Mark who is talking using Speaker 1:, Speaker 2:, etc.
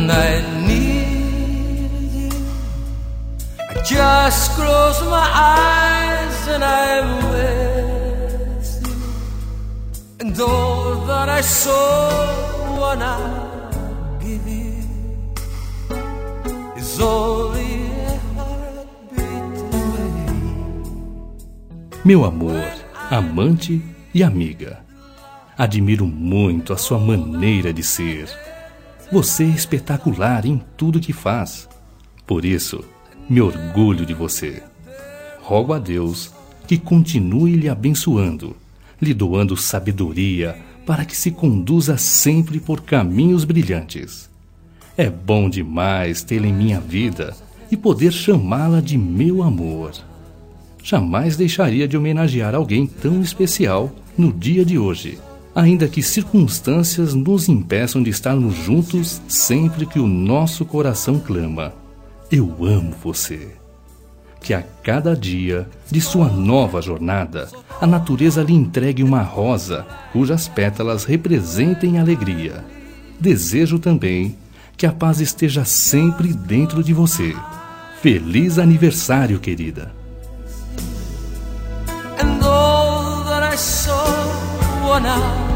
Speaker 1: when I need you. I just close my eyes and I'm with you. And all that I so wanna give you is only a heartbeat away.
Speaker 2: Meu amor, amante e amiga, admiro muito a sua maneira de ser. Você é espetacular em tudo que faz. Por isso, me orgulho de você. Rogo a Deus que continue lhe abençoando, lhe doando sabedoria para que se conduza sempre por caminhos brilhantes. É bom demais tê-la em minha vida e poder chamá-la de meu amor. Jamais deixaria de homenagear alguém tão especial no dia de hoje, ainda que circunstâncias nos impeçam de estarmos juntos sempre que o nosso coração clama: eu amo você. Que a cada dia de sua nova jornada, a natureza lhe entregue uma rosa cujas pétalas representem alegria. Desejo também que a paz esteja sempre dentro de você. Feliz aniversário, querida!
Speaker 1: And all that I so wanna